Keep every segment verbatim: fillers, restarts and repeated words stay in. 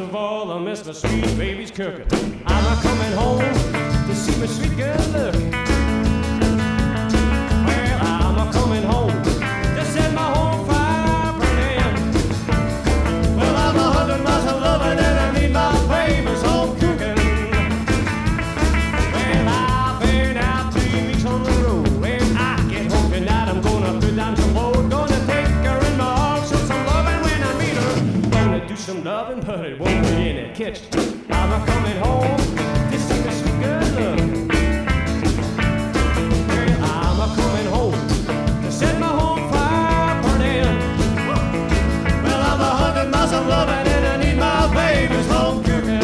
of all, I miss my sweet baby's cooking. I'm a coming home to see my sweet girl look. Well, I'm a coming home to set my home fire burning. Well, I'm a hundred miles of loving and I need my baby's home cooking. Well, I've been out three weeks on the road. When I get home tonight, I'm gonna put down some load. Gonna take her in my arms, show some loving when I meet her. Gonna do some loving, but it won't be in the kitchen. I'm a coming home to see my sweet girl look. Well, I'm a coming home to set my home fire burning. Well, I'm a hundred miles of loving and I need my baby's home cooking.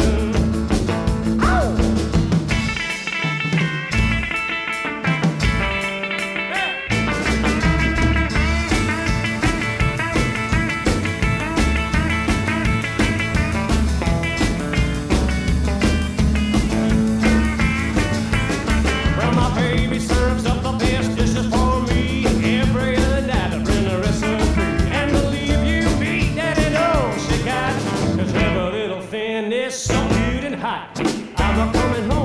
Well, my baby serves up the best dishes for me every other night. I bring the recipe, and believe you me, Daddy knows she got. 'Cause every little thing is so good and hot. I'm a coming home